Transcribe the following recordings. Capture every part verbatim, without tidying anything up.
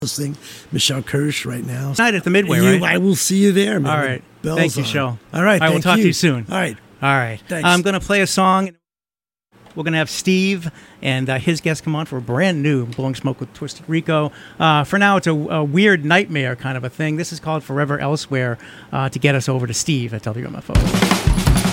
Listening, Michelle Kirsch right now. Night at the Midway, you, right? I will see you there, man. All right. Bells Thank you, on. Shell. All right. I will thank talk you. to you soon. All right. All right. Thanks. I'm going to play a song. We're going to have Steve and uh, his guests come on for a brand new Blowing Smoke with Twisted Rico. Uh, for now, it's a, a weird nightmare kind of a thing. This is called Forever Elsewhere uh, to get us over to Steve at W M F O.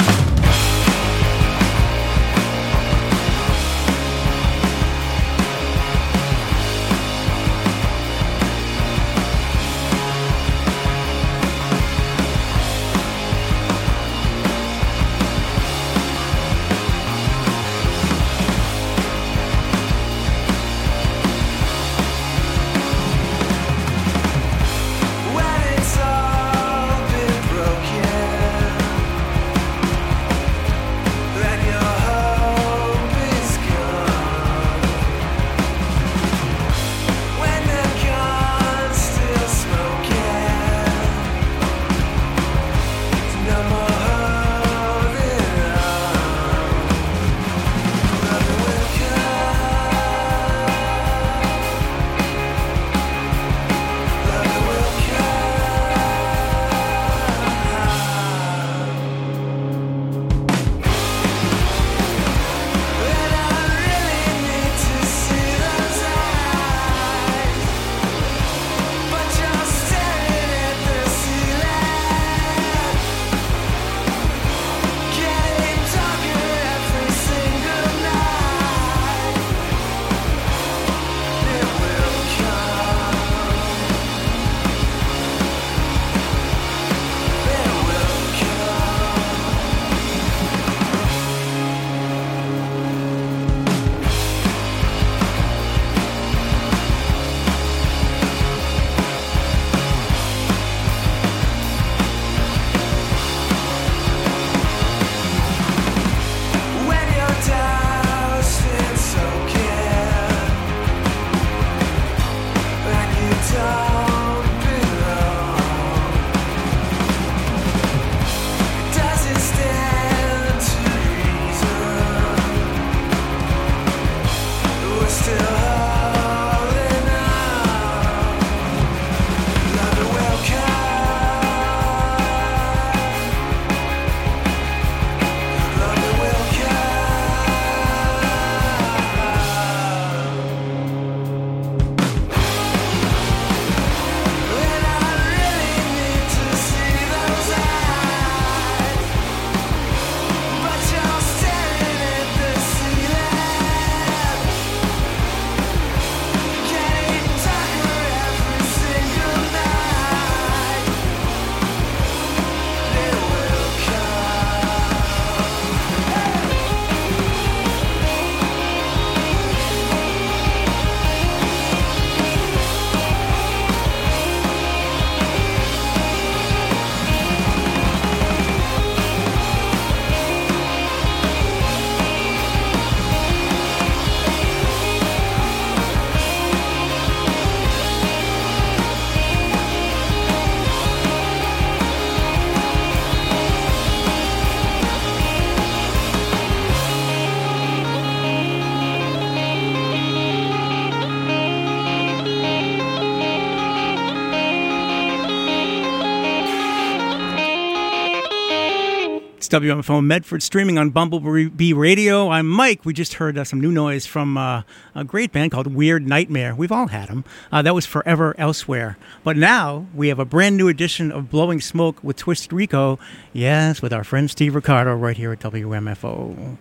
W M F O Medford, streaming on Bumblebee Radio. I'm Mike. We just heard uh, some new noise from uh, a great band called Weird Nightmare. We've all had them. Uh, that was Forever Elsewhere. But now we have a brand new edition of Blowing Smoke with Twisted Rico. Yes, with our friend Steve Ricardo right here at W M F O.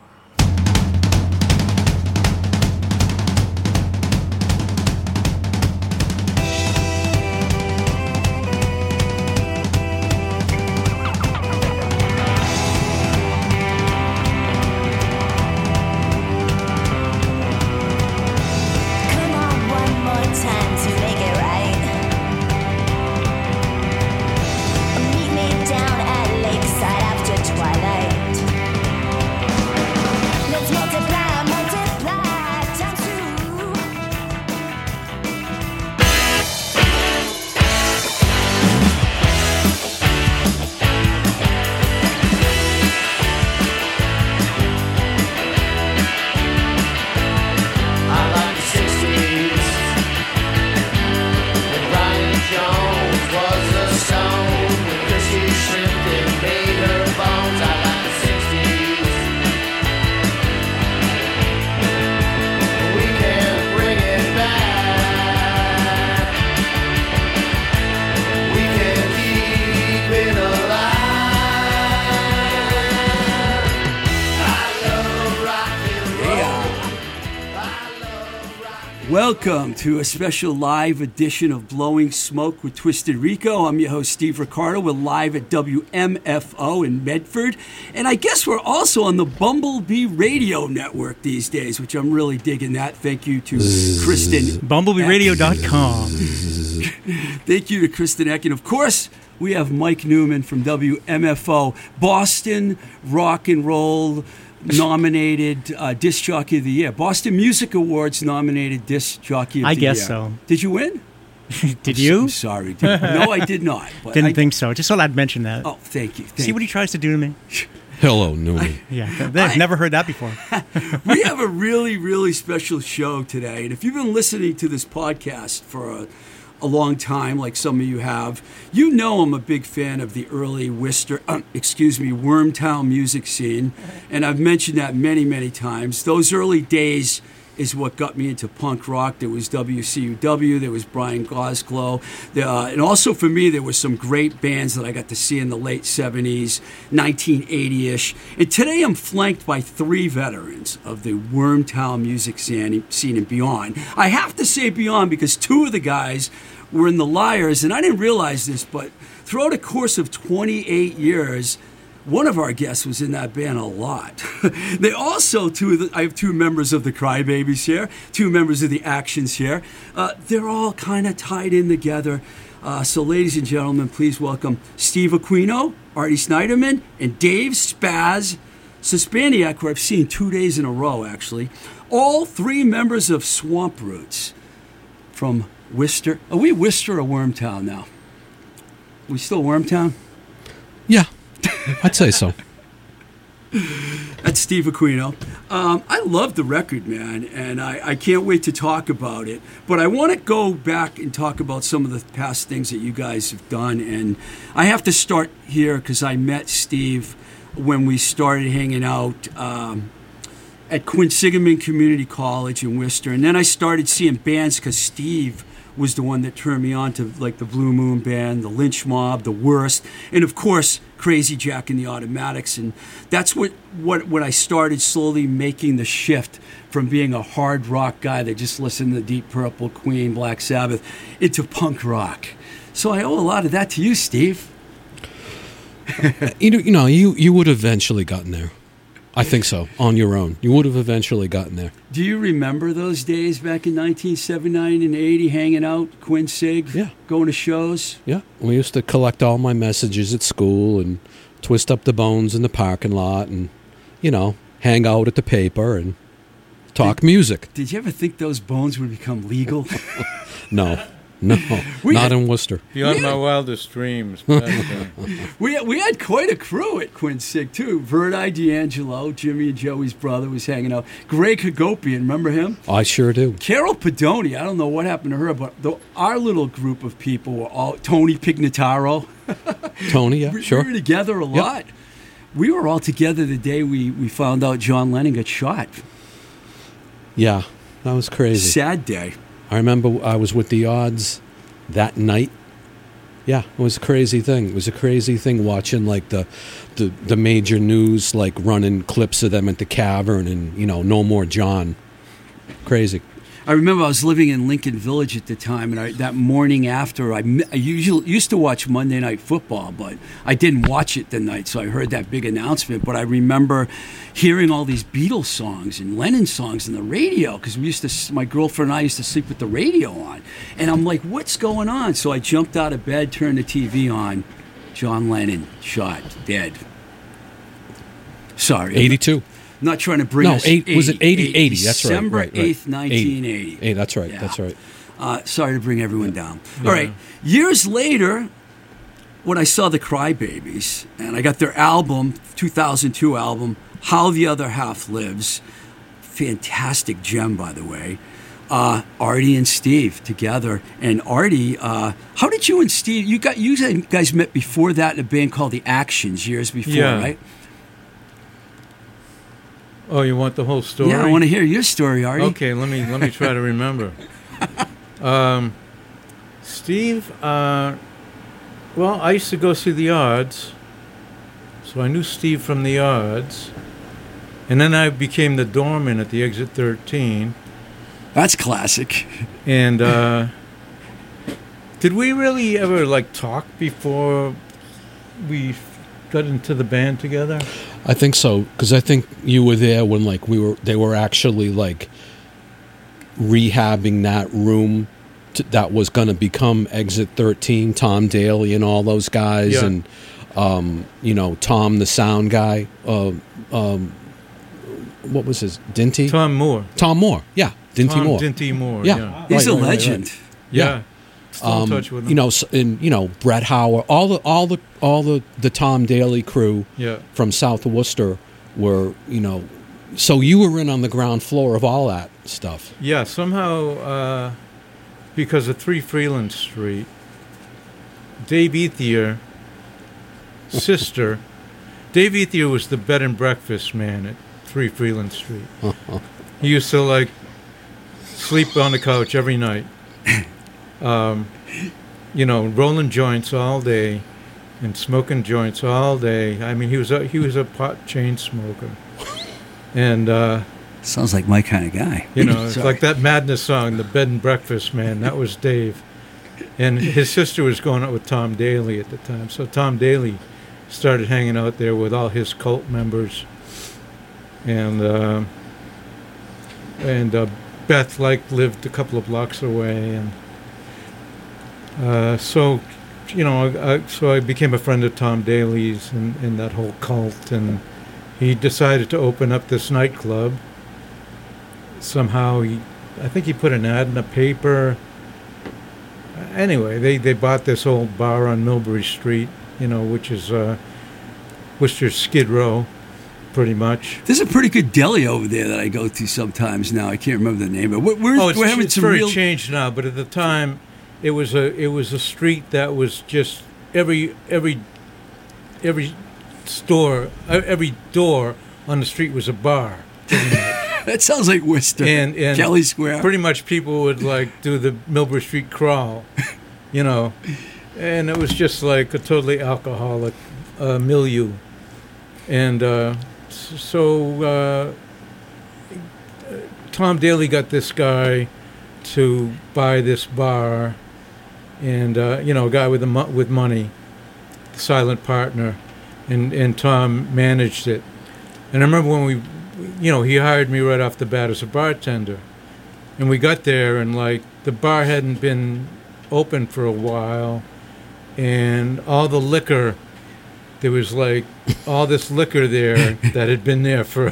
Meet me down at Lakeside after twilight. welcome to a special live edition of Blowing Smoke with Twisted Rico. I'm your host, Steve Ricardo. We're live at W M F O in Medford. And I guess we're also on the Bumblebee Radio Network these days, which I'm really digging that. Thank you to Kristen. Bumblebee Radio dot com. Thank you to Kristen Eck. And of course, we have Mike Newman from W M F O, Boston Rock and Roll nominated uh, Disc Jockey of the Year. Boston Music Awards nominated Disc Jockey of I the Year. guess so. Did you win? Did I'm you? So, I'm sorry. Did, no, I did not. But Didn't I, think so. Just thought I'd mention that. Oh, thank you. Thank See what he tries to do to me? Hello, Newman. Yeah, I've never heard that before. We have a really, really special show today. And if you've been listening to this podcast for a, a long time, like some of you have, you know I'm a big fan of the early Worcester, uh, excuse me, Wormtown music scene. And I've mentioned that many, many times. Those early days is what got me into punk rock. There was W C U W, there was Brian Gosglow, there, uh, and also for me there were some great bands that I got to see in the late seventies, nineteen eighty-ish. And today I'm flanked by three veterans of the Wormtown music scene, scene and beyond. I have to say beyond because two of the guys were in the Liars, and I didn't realize this, but throughout a course of twenty-eight years, one of our guests was in that band a lot. They also, two of the, I have two members of the Crybabies here, two members of the Actions here. Uh, they're all kind of tied in together. Uh, so ladies and gentlemen, please welcome Steve Aquino, Artie Snyderman, and Dave Spaz Suspaniak, who I've seen two days in a row, actually. All three members of Swamp Roots from Worcester. Are we Worcester or Wormtown now? Are we still Wormtown? Yeah, I'd say so. That's Steve Aquino. Um, I love the record, man, and I, I can't wait to talk about it. But I want to go back and talk about some of the past things that you guys have done. And I have to start here because I met Steve when we started hanging out um, at Quinsigamond Community College in Worcester. And then I started seeing bands because Steve was the one that turned me on to like the Blue Moon Band, the Lynch Mob, the Worst, and of course Crazy Jack and the Automatics. And that's what what when I started slowly making the shift from being a hard rock guy that just listened to Deep Purple, Queen, Black Sabbath, into punk rock. So I owe a lot of that to you, Steve. you know, you know, you you would have eventually gotten there. I think so, on your own. You would have eventually gotten there. Do you remember those days back in nineteen seventy-nine and eighty, hanging out, Quincy? Yeah. Going to shows? Yeah, we used to collect all my messages at school and twist up the bones in the parking lot and, you know, hang out at the paper and talk did, music. Did you ever think those bones would become legal? No. No, we not had, in Worcester. Beyond my wildest dreams. But, uh, we, we had quite a crew at Quincy, too. Verdi D'Angelo, Jimmy and Joey's brother, was hanging out. Greg Hagopian, remember him? I sure do. Carol Pedoni, I don't know what happened to her, but the, our little group of people were all... Tony Pignataro. Tony, yeah, we, sure. We were together a yep. lot. We were all together the day we, we found out John Lennon got shot. Yeah, that was crazy. Sad day. I remember I was with the Odds that night. Yeah, it was a crazy thing. It was a crazy thing watching like the, the, the major news, like running clips of them at the Cavern and, you know, No More John. Crazy. I remember I was living in Lincoln Village at the time, and I, that morning after, I, I usually used to watch Monday Night Football, but I didn't watch it the night, so I heard that big announcement. But I remember hearing all these Beatles songs and Lennon songs on the radio, because we used to, my girlfriend and I used to sleep with the radio on. And I'm like, what's going on? So I jumped out of bed, turned the T V on. John Lennon shot, dead. Sorry. eighty-two. I'm not trying to bring no, us... eight, was it eighty? eighty, that's right. December right, right. eighth, nineteen eighty. eighty. Hey, that's right, yeah. that's right. Uh, sorry to bring everyone down. Yeah. All right. Years later, when I saw the Crybabies, and I got their album, two thousand two album, How the Other Half Lives, fantastic gem, by the way, uh, Artie and Steve together. And Artie, uh, how did you and Steve, you got you guys met before that in a band called The Actions years before, yeah. right? Oh, you want the whole story? Yeah, I want to hear your story, Artie. Okay, let me let me try to remember. Um, Steve, uh, well, I used to go see the Odds, so I knew Steve from the Odds, and then I became the doorman at the Exit thirteen, That's classic. And uh, did we really ever like talk before we got into the band together? I think so, because I think you were there when like we were. They were actually like rehabbing that room to, that was going to become Exit thirteen. Tom Daly and all those guys, Yeah. and um, you know Tom the sound guy. Uh, um, what was his Dinty? Tom Moore. Tom Moore. Yeah, Dinty Tom Moore. Dinty Moore. Yeah. Yeah. He's Right, a right, right, legend. right. Yeah. Yeah. Still in Um, touch with him. you know, s- and you know Brett Howard, all the all the all the the Tom Daly crew Yeah. from South Worcester were, you know, so you were in on the ground floor of all that stuff. Yeah, somehow, uh, because of three Freeland Street, Dave Ethier, sister, Dave Ethier was the bed and breakfast man at three Freeland Street. He used to, like, sleep on the couch every night. Um, you know, rolling joints all day and smoking joints all day. I mean, he was a, he was a pot chain smoker. And, uh, Sounds like my kind of guy. you know, it's Sorry. like that Madness song, The Bed and Breakfast Man. That was Dave. And his sister was going out with Tom Daly at the time. So Tom Daly started hanging out there with all his cult members. And uh, and uh, Beth, like, lived a couple of blocks away. And uh, so, you know, I, I, so I became a friend of Tom Daly's and, and that whole cult. And he decided to open up this nightclub. Somehow he, I think he put an ad in the paper. Anyway, they, they bought this old bar on Millbury Street, you know, which is uh, Worcester's Skid Row, pretty much. There's a pretty good deli over there that I go to sometimes now. I can't remember the name, but we're, we're, Oh, it's, we're having it's some very real. changed now, but at the time, it was a it was a street that was just every every every store, uh, every door on the street was a bar. That sounds like Worcester. and and Kelly Square. pretty much people would like do the Millbury Street crawl, you know, and it was just like a totally alcoholic uh, milieu, and uh, s- so uh, Tom Daly got this guy to buy this bar, and uh, you know, a guy with the mo- with money, the silent partner, and and Tom managed it, and I remember when we. You know, he hired me right off the bat as a bartender. And we got there, and, like, the bar hadn't been open for a while. And all the liquor, there was, like, all this liquor there that had been there for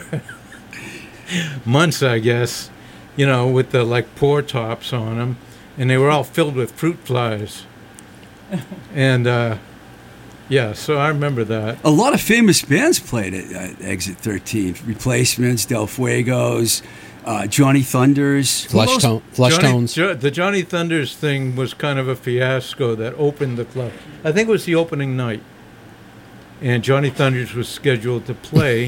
months, I guess, you know, with the, like, pour tops on them. And they were all filled with fruit flies. And, uh, yeah, so I remember that. A lot of famous bands played at uh, Exit thirteen. Replacements, Del Fuegos, uh, Johnny Thunders. Who Flesh, else? tone, flesh Johnny, tones. Jo- the Johnny Thunders thing was kind of a fiasco that opened the club. I think it was the opening night. And Johnny Thunders was scheduled to play.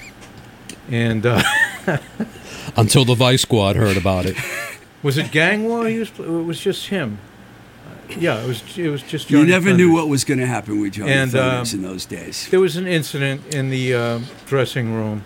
And uh, Until the Vice Squad heard about it. was it Gang War? He was, it was just him. Yeah, it was It was just You Johnny never Thunders. knew what was going to happen with Johnny And, Thunders um, in those days. There was an incident in the uh, dressing room.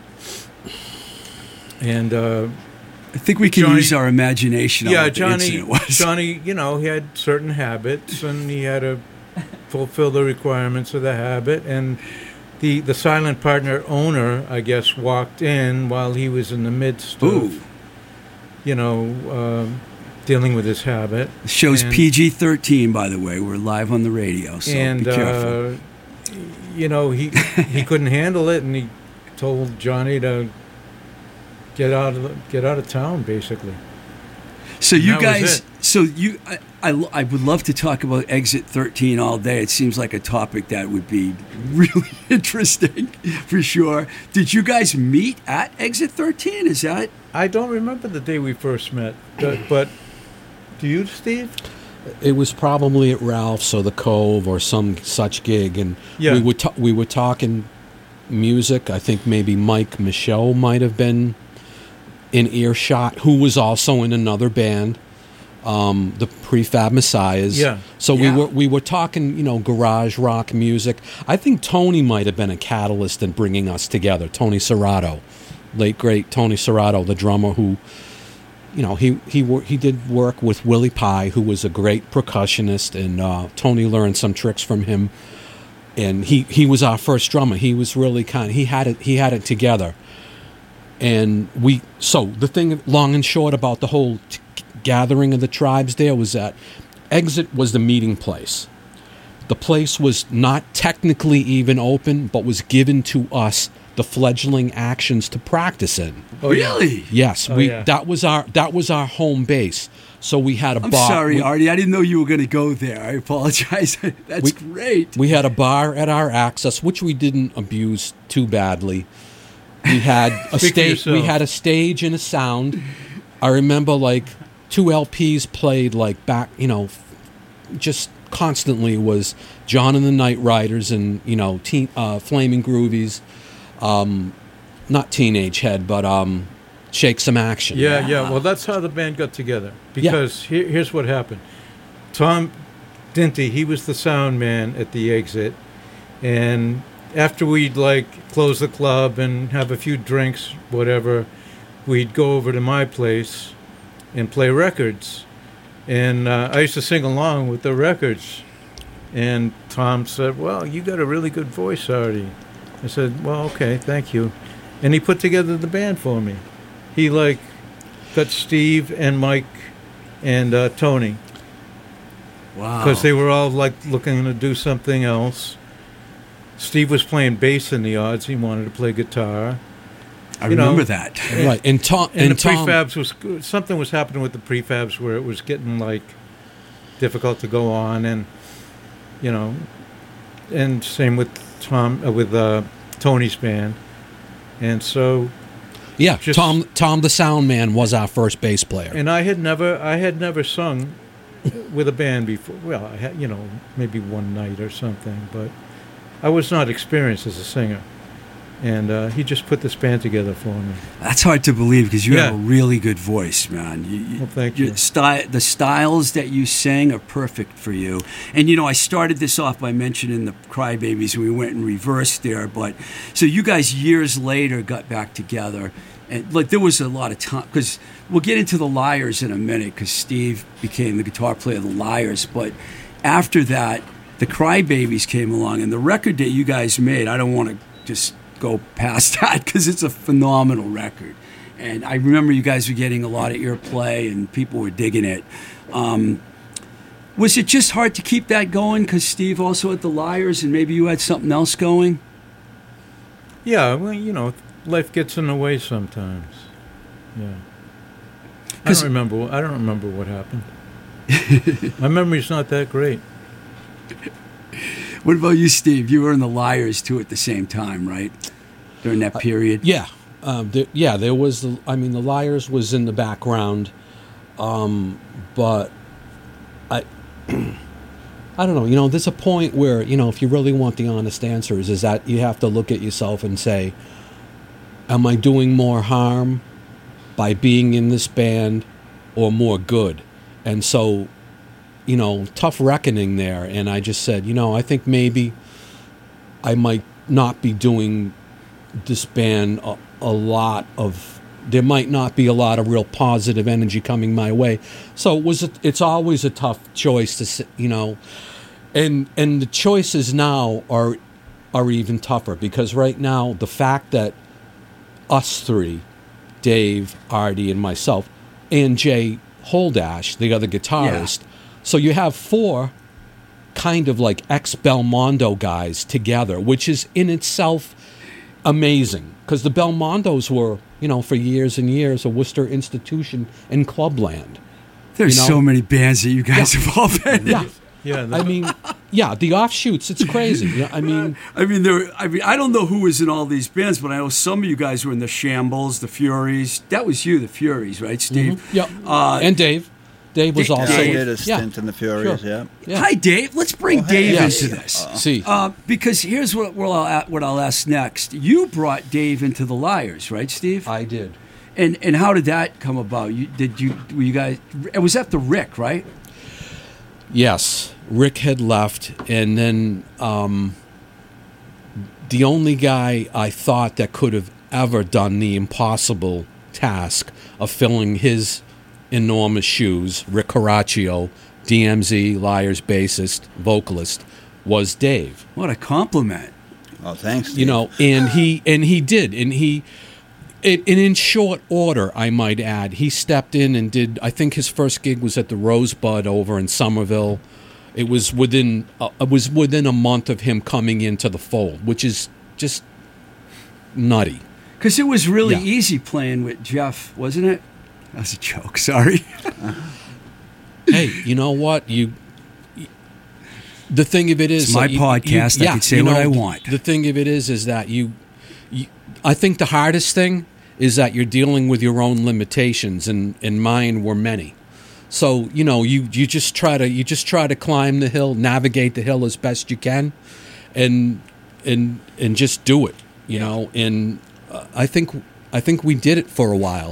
And... Uh, I think we can Johnny- use our imagination on yeah, what the Johnny. incident was. Johnny, you know, he had certain habits, and he had to fulfill the requirements of the habit. And the the silent partner owner, I guess, walked in while he was in the midst Ooh. of, you know, um, dealing with his habit. The show's and- P G thirteen, by the way. We're live on the radio, so and be careful. uh, you know, he he couldn't handle it, and he told Johnny to get out of the, get out of town, basically. So you that was guys, it. so you, I, I, lo- I would love to talk about Exit thirteen all day. It seems like a topic that would be really interesting, for sure. Did you guys meet at Exit thirteen? Is that? I don't remember the day we first met, but, but do you, Steve? It was probably at Ralph's or the Cove or some such gig, and Yeah. we were ta- we were talking music. I think maybe Mike Michelle might have been in earshot, who was also in another band, um, the Prefab Messiahs. Yeah. So Yeah. we were we were talking, you know, garage rock music. I think Tony might have been a catalyst in bringing us together. Tony Serrato, late great Tony Serrato, the drummer who you know, he he wor- he did work with Willie Pye, who was a great percussionist, and uh, Tony learned some tricks from him. And he, he was our first drummer. He was really kind. He had it. He had it together. And we. So the thing, long and short, about the whole t- gathering of the tribes there was that Exit was the meeting place. The place was not technically even open, but was given to us, the fledgling actions, to practice in. Oh, yeah. Really? Yes, Oh, we. yeah. That was our. That was our home base. So we had a I'm bar. sorry, we, Artie. I didn't know you were going to go there. I apologize. That's We- great. We had a bar at our access, which we didn't abuse too badly. We had a Speak for stage. We yourself. had a stage and a sound. I remember like two L Ps played like back, you know, f- just constantly was John and the Night Riders and you know, teen, uh, Flaming Groovies, um, not Teenage Head, but um, Shake Some Action. Yeah, yeah. Well, that's how the band got together. Because here, here's what happened. Tom Dinty, he was the sound man at the Exit. And after we'd, like, close the club and have a few drinks, whatever, we'd go over to my place and play records. And uh, I used to sing along with the records. And Tom said, well, you got a really good voice, Artie. I said, well, okay, thank you. And he put together the band for me. He, like, got Steve and Mike and uh, Tony, Wow. because they were all, like, looking to do something else. Steve was playing bass in the odds. He wanted to play guitar. I you know, remember that. Right. And Tom And, and, the Tom. prefabs was, something was happening with the prefabs where it was getting, like, difficult to go on. And, you know, and same with Tom, uh, with uh, Tony's band. And so... Yeah, Just- Tom. Tom, the sound man, was our first bass player. And I had never, I had never sung with a band before. Well, I had, you know, maybe one night or something, but I was not experienced as a singer. And uh, he just put this band together for me. That's hard to believe because you have Yeah. a really good voice, man. You, you, Well, thank your you. Sty- the styles that you sing are perfect for you. And, you know, I started this off by mentioning the Crybabies, and we went in reverse there. But so you guys years later got back together. And, like, there was a lot of time because we'll get into the Liars in a minute because Steve became the guitar player of the Liars. But after that, the Crybabies came along. And the record that you guys made, I don't want to just go past that because it's a phenomenal record. And I remember you guys were getting a lot of earplay and people were digging it. Um, was it just hard to keep that going because Steve also had the Liars and maybe you had something else going? Yeah, well, you know, life gets in the way sometimes. Yeah. I 'Cause- don't remember. I don't remember what happened. My memory's not that great. What about you, Steve? You were in the Liars too at the same time, right? During that period? Yeah, um, there, yeah. There was. The, I mean, the Liars was in the background, um, but I. I don't know. You know, there's a point where you know, if you really want the honest answers, is that you have to look at yourself and say, "Am I doing more harm by being in this band, or more good?" And so, you know, tough reckoning there. And I just said, you know, I think maybe I might not be doing this band a, a lot of, there might not be a lot of real positive energy coming my way. So it was, a, it's always a tough choice to, s- you know, and, and the choices now are, are even tougher because right now the fact that us three, Dave, Artie, and myself, and Jay Holdash, the other guitarist, so you have four kind of like ex-Belmondo guys together, which is in itself amazing. Because the Belmondos were, you know, for years and years, a Worcester institution in Clubland. There's You know? so many bands that you guys have all been in. Yeah. Yeah. the- I mean, yeah, the offshoots, it's crazy. You know, I mean, I mean, there. I mean, I don't know who was in all these bands, but I know some of you guys were in the Shambles, the Furies. That was you, the Furies, right, Steve? yeah. Uh, and Dave. Dave was Dave- also. Yeah, I Dave- did a yeah. stint in the Furies, Sure. yeah. Yeah. Hi, Dave. Let's bring Oh, hey. Dave Yes. into this. See. Uh, because here's what, what, I'll, what I'll ask next. You brought Dave into the Liars, right, Steve? I did. And and how did that come about? You did you were you guys? It was after Rick, right? Yes, Rick had left, and then um, the only guy I thought that could have ever done the impossible task of filling his enormous shoes. Rick Caraccio, D M Z, Liars bassist, vocalist, was Dave. What a compliment. Oh, thanks. You know, and he and he did, and he, it, and in short order, I might add, he stepped in and did. I think his first gig was at the Rosebud over in Somerville. It was within uh, it was within a month of him coming into the fold, which is just nutty. Because it was really Yeah. easy playing with Jeff, wasn't it? That was a joke. Sorry. Hey, you know what? You. The thing of it is, It's my like, you- podcast. you- I yeah, can say you what know, I want. The thing of it is, is that you, you, I think the hardest thing is that you're dealing with your own limitations, and, and mine were many. So you know, you, you just try to you just try to climb the hill, navigate the hill as best you can, and and and just do it. You know, and uh, I think I think we did it for a while.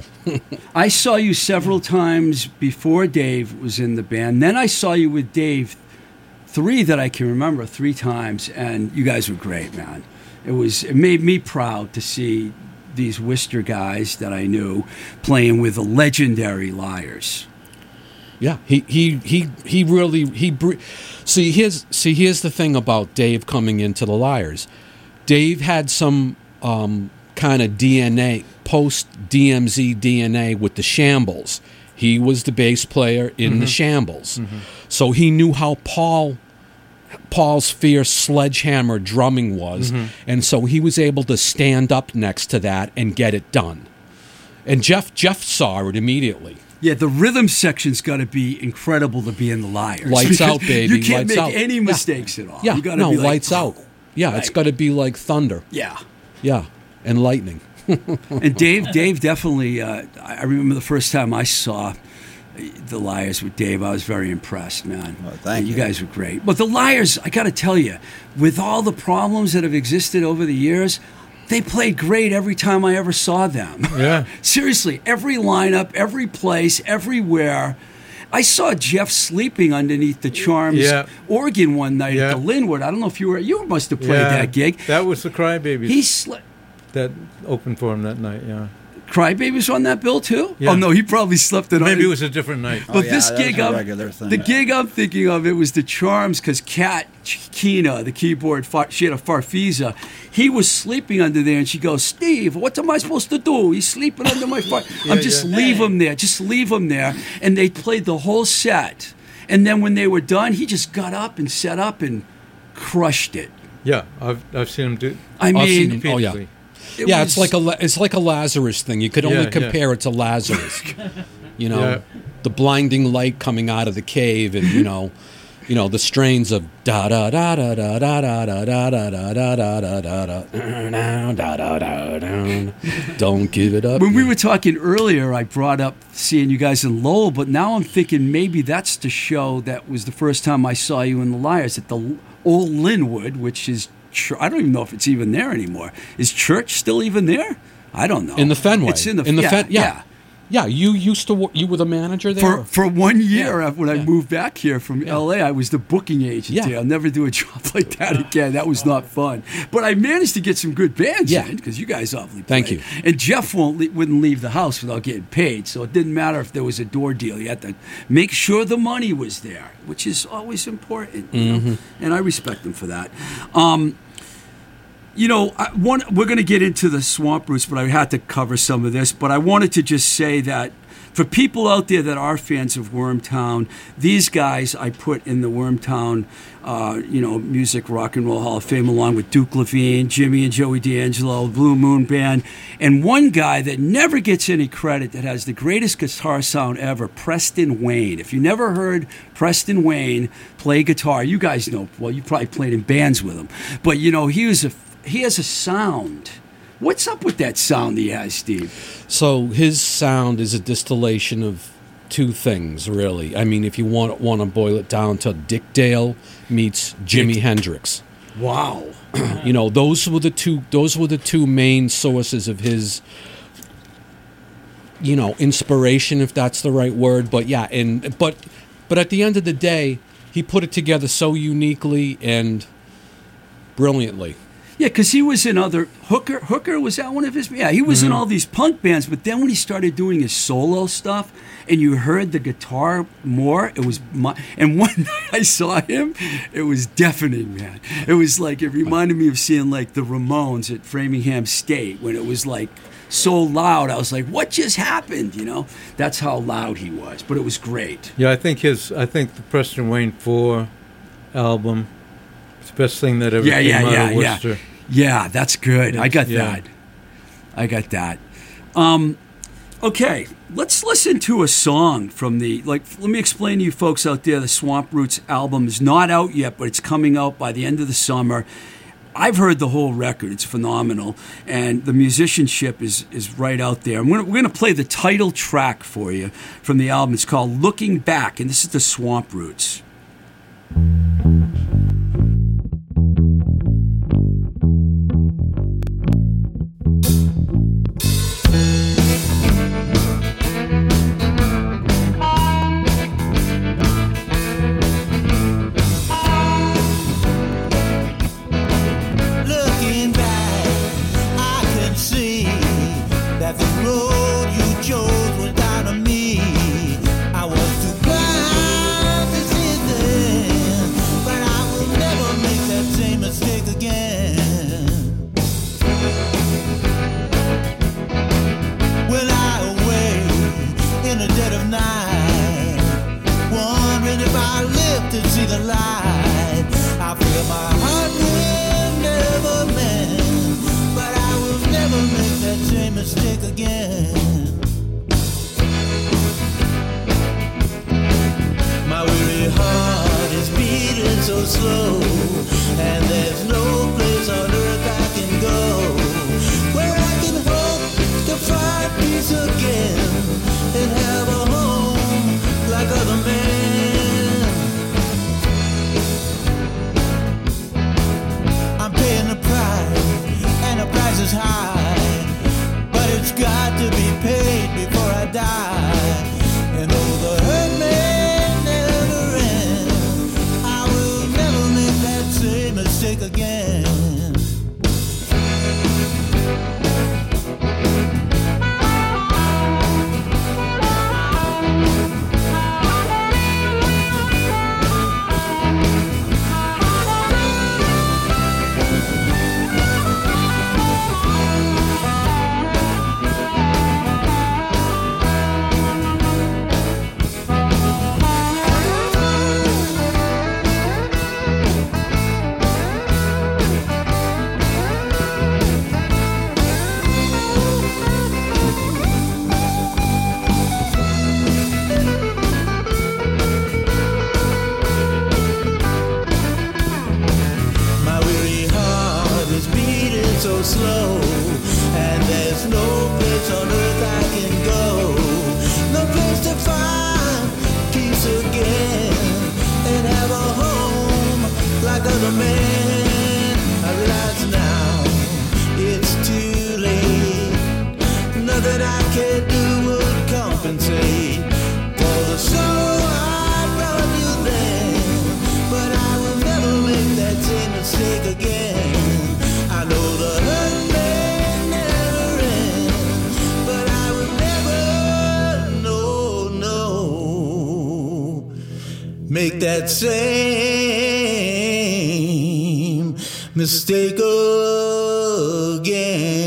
I saw you several times before Dave was in the band. Then I saw you with Dave, three that I can remember, three times, and you guys were great, man. It was it made me proud to see these Worcester guys that I knew playing with the legendary Liars. Yeah, he he he he really he bre- see here's see here's the thing about Dave coming into the Liars. Dave had some um, kind of D N A, post D M Z D N A with the Shambles. He was the bass player in Mm-hmm. the Shambles, mm-hmm. so he knew how Paul Paul's fierce sledgehammer drumming was, Mm-hmm. and so he was able to stand up next to that and get it done. And Jeff Jeff saw it immediately. Yeah, the rhythm section's got to be incredible to be in the Liars. Lights because out, baby. You can't Lights make out. any Yeah. mistakes at all. Yeah, you gotta no, be like, lights out. Yeah, it's Right. got to be like thunder. Yeah. Yeah, and lightning. And Dave, Dave definitely. Uh, I remember the first time I saw the Liars with Dave. I was very impressed, man. Well, thank you. you. guys were great. But the Liars, I got to tell you, with all the problems that have existed over the years, they played great every time I ever saw them. Yeah. Seriously, every lineup, every place, everywhere. I saw Jeff sleeping underneath the Charms Yeah. organ one night Yeah. at the Linwood. I don't know if you were. You must have played Yeah, that gig. That was the Crybabies He slept. that opened for him that night. Yeah. Crybabies on that bill too? Yeah. Oh no, he probably slept it. Maybe on. it was a different night. But Oh, yeah, this that was gig, a I'm, regular thing. the gig I'm thinking of, it was the Charms because Kat Kina, the keyboard, far, she had a Farfisa. He was sleeping under there, and she goes, "Steve, what am I supposed to do? He's sleeping under my far." I'm just yeah. leave him there, just leave him there. And they played the whole set, and then when they were done, he just got up and set up and crushed it. Yeah, I've I've seen him do. I I've mean, seen him- oh, yeah. repeatedly. it yeah, was- it's like a La- it's like a Lazarus thing. You could only Yeah, yeah. compare it to Lazarus. You know, Yeah. the blinding light coming out of the cave, and you know, you know the strains of da da da da da da da da da da da da da da da da da da da. Don't give it up. When we were talking earlier, I brought up seeing you guys in Lowell, but now I'm thinking maybe that's the show that was the first time I saw you in the Liars at the old Linwood, which is, ch- I don't even know if it's even there anymore. Is church still even there? I don't know. in the Fenway. It's in the, in the yeah, Fen- yeah. yeah. You used to wo- you were the manager there. For, for one year Yeah, when I yeah. moved back here from L A, I was the booking agent Yeah. there. I'll never do a job like that again. That was not fun. But I managed to get some good bands Yeah. in because you guys obviously Thank played. you. And Jeff won't le- wouldn't leave the house without getting paid, so it didn't matter if there was a door deal. You had to make sure the money was there, which is always important. You Mm-hmm. know? And I respect him for that. Um, you know, I, one we're going to get into the Swamp Roots, but I had to cover some of this. But I wanted to just say that for people out there that are fans of Wormtown, these guys I put in the Wormtown, uh, you know, Music Rock and Roll Hall of Fame, along with Duke Levine, Jimmy and Joey D'Angelo, Blue Moon Band, and one guy that never gets any credit that has the greatest guitar sound ever, Preston Wayne. If you never heard Preston Wayne play guitar, you guys know. Well, you probably played in bands with him, but you know he was a he has a sound. What's up with that sound he has, Steve? So his sound is a distillation of two things, really. I mean, if you want want to boil it down to Dick Dale meets Jimi Hendrix. Wow. You know, those were the two. Those were the two main sources of his, you know, inspiration, if that's the right word. But yeah, and but but at the end of the day, he put it together so uniquely and brilliantly. Yeah, because he was in other Hooker. Hooker was that one of his. Yeah, he was Mm-hmm. in all these punk bands. But then when he started doing his solo stuff, and you heard the guitar more, it was my. And one night I saw him, it was deafening, man. It was like it reminded me of seeing like the Ramones at Framingham State when it was like so loud. I was like, what just happened? You know, that's how loud he was. But it was great. Yeah, I think his. I think the Preston Wayne Four album is the best thing that ever Yeah, came yeah, out yeah, of yeah. Worcester. Yeah, that's good. I got Yeah. that. I got that. Um, okay, let's listen to a song from the, like, let me explain to you folks out there, the Swamp Roots album is not out yet, but it's coming out by the end of the summer. I've heard the whole record. It's phenomenal. And the musicianship is, is right out there. And we're, we're going to play the title track for you from the album. It's called Looking Back, and this is the Swamp Roots. Looking back, I can see that the road you chose was down to me. I was too blind to see then, but I will never make that same mistake again. When I awake in the dead of night, wondering if I live to see the light, I feel my heart will never mend, but I will never make that same mistake again. My weary heart is beating so slow, and there's no place on earth I can go where I can hope to find peace again and have a home like other men. I'm paying the price, and the price is high, but it's got to be paid before I die. And though the hurt may never end, I will never make that same mistake again. My weary heart is beating so slow, and there's no place on earth I can go, no place to find peace again and have a home like other men. I realize now it's too late. Nothing I can do would compensate for the sorrow I brought you then, but I will never make that same mistake again. I know the hurt may never end, but I will never, no, no, make that same mistake again.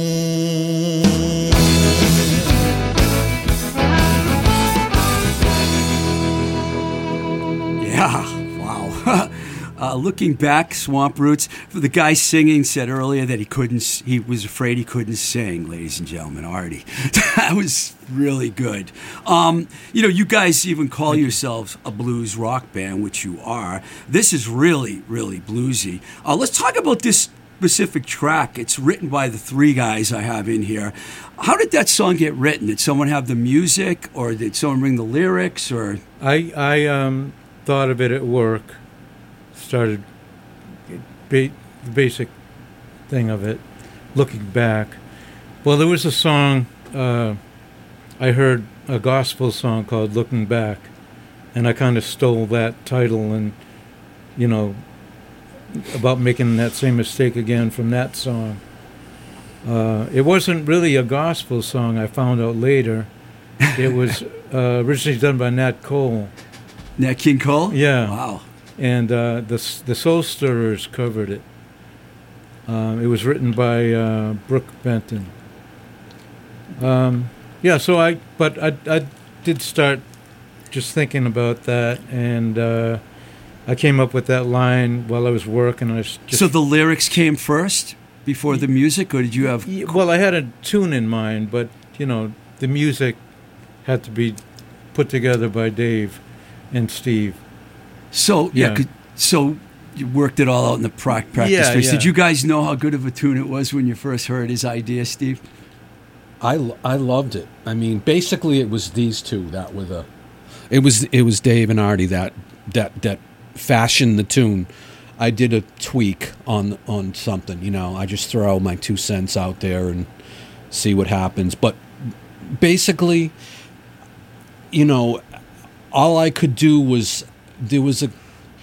Yeah, wow. uh, looking back, Swamp Roots. The guy singing said earlier that he couldn't. He was afraid he couldn't sing. Ladies and gentlemen, Artie, that was really good. Um, you know, you guys even call yourselves a blues rock band, which you are. This is really, really bluesy. Uh, let's talk about this specific track. It's written by the three guys I have in here. How did that song get written? Did someone have the music, or did someone bring the lyrics, or? I I um thought of it at work. Started ba- the basic thing of it. Looking back, well, there was a song uh, I heard, a gospel song called "Looking Back," and I kind of stole that title and, you know, about making that same mistake again from that song. Uh, it wasn't really a gospel song, I found out later. It was uh, originally done by Nat Cole. Nat King Cole? Yeah. Wow. And uh, the the Soul Stirrers covered it. Um, it was written by uh, Brooke Benton. Um, yeah, so I, but I, I did start just thinking about that, and uh, I came up with that line while I was working. I was just, So the lyrics came first before the music, or did you have... Yeah, well, I had a tune in mind, but you know, the music had to be put together by Dave and Steve. So, yeah, Yeah. could- so you worked it all out in the prac- practice Yeah, space. yeah. Did you guys know how good of a tune it was when you first heard his idea, Steve? I, lo- I loved it. I mean, basically, it was these two that were the. It was it was Dave and Artie that that that fashioned the tune. I did a tweak on on something. You know, I just throw my two cents out there and see what happens. But basically, you know, all I could do was there was a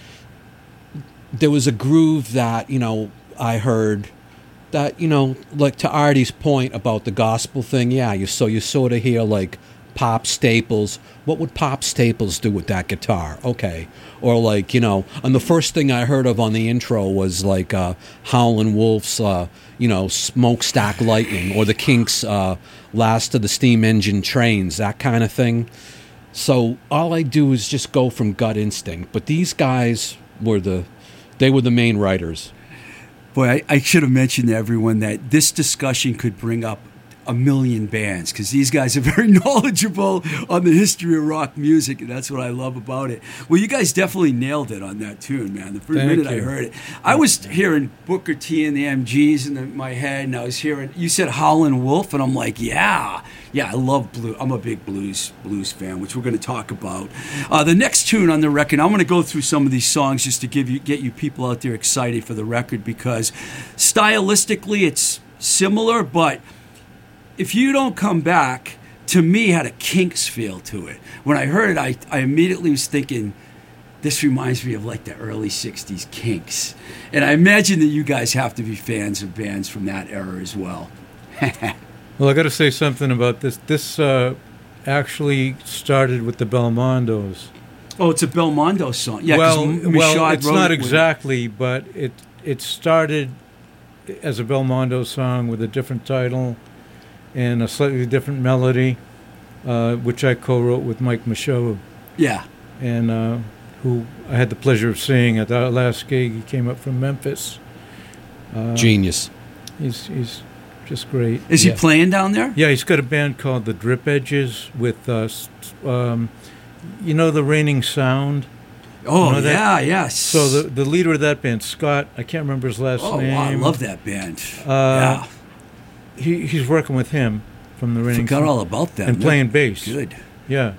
there was a groove that, you know, I heard that, you know, like to Artie's point about the gospel thing, yeah, you so you sort of hear like Pop Staples. What would Pop Staples do with that guitar? Okay. Or like, you know, and the first thing I heard of on the intro was like uh, Howlin' Wolf's, uh, you know, Smokestack Lightning, or the Kinks' uh, Last of the Steam Engine Trains, that kind of thing. So all I do is just go from gut instinct. But these guys were the, they were the main writers. Boy, I, I should have mentioned to everyone that this discussion could bring up a million bands, because these guys are very knowledgeable on the history of rock music, and that's what I love about it. Well, you guys definitely nailed it on that tune, man. The first Thank minute I you. heard it, I was hearing Booker T and the M Gs in the, my head, and I was hearing, you said Howlin' Wolf, and I'm like, yeah, yeah, I love blues. I'm a big blues blues fan, which we're going to talk about. Uh, the next tune on the record, I'm going to go through some of these songs just to give you get you people out there excited for the record, because stylistically it's similar, but if you don't come back, to me, had a Kinks feel to it. When I heard it, I, I immediately was thinking, this reminds me of like the early sixties Kinks. And I imagine that you guys have to be fans of bands from that era as well. Well, I got to say something about this. This uh, actually started with the Belmondos. Oh, it's a Belmondo song. Yeah, 'cause well, M- well, Michaud it's wrote not it with- exactly, but it it started as a Belmondo song with a different title and a slightly different melody, uh, which I co-wrote with Mike Michaud, Yeah. and uh, who I had the pleasure of seeing at our last gig. He came up from Memphis. Uh, Genius. He's he's just great. Is Yeah. he playing down there? Yeah, he's got a band called the Drip Edges with, uh, s- um, you know, the Raining Sound. Oh, You know that- yeah, yes. So the the leader of that band, Scott, I can't remember his last Oh, name. wow, I love that band. Uh, yeah. He he's working with him from the Raining Forgot Sound all about that. and They're playing bass. Good. Yeah.